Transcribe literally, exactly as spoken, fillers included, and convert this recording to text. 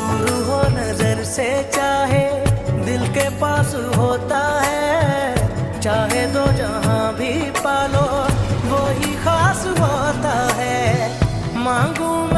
दूर हो नजर से चाहे दिल के पास होता है, चाहे तो जहां भी पालो वो ही खास होता है। मांगू